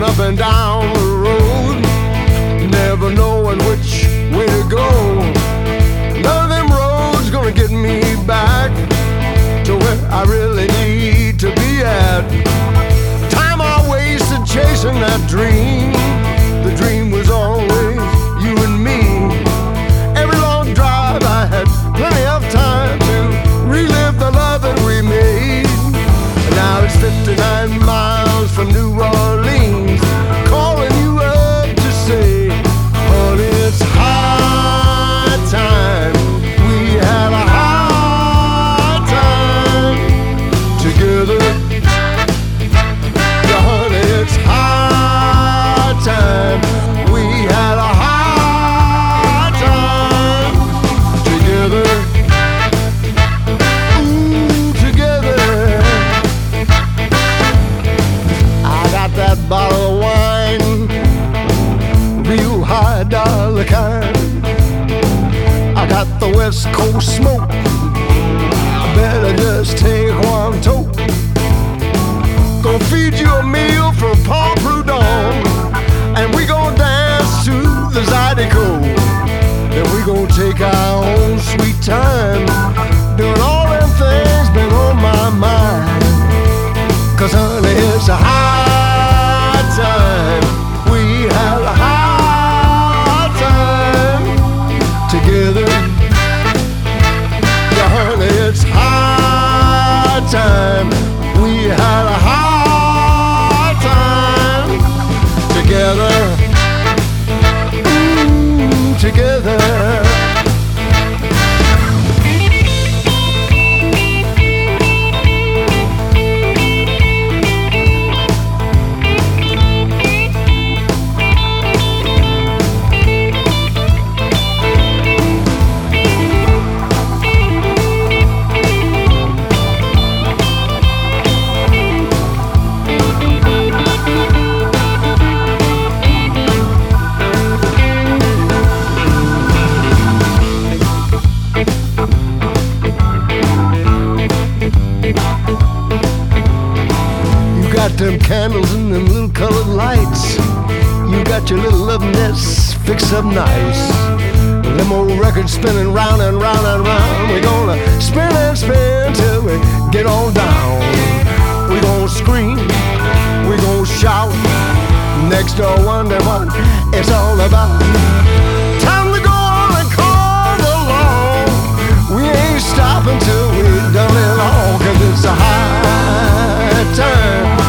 up and down the road, never knowing which way to go. None of them roads gonna get me back to where I really need to be at. Time I wasted chasing that dream. The dream was always you and me. Every long drive I had plenty of time to relive the love that we made. And now it's 59 miles from New Orleans, calling you up to say, honey, it's high time we had a high time together. Yeah, honey, it's high time we had a high time together. Ooh, together. I got that bottle of wine, real high dollar kind. I got the West Coast smoke, better just take one toke. Gonna feed you a meal from Paul Prudhomme, and we gonna dance to the Zydeco. Then we gonna take our own sweet time, doing all them things been on my mind. 'Cause honey, it's a high time we had a high time together. Yeah, honey, it's high time we had a high time together. Ooh, together. Got them candles and them little colored lights. You got your little love nest fixed up nice. Them old records spinning round and round and round. We're gonna spin and spin till we get on down. We gonna scream, we gonna shout. Next door wonder what it's all about. Time to go on and call along. We ain't stopping till we've done it all. 'Cause it's a high time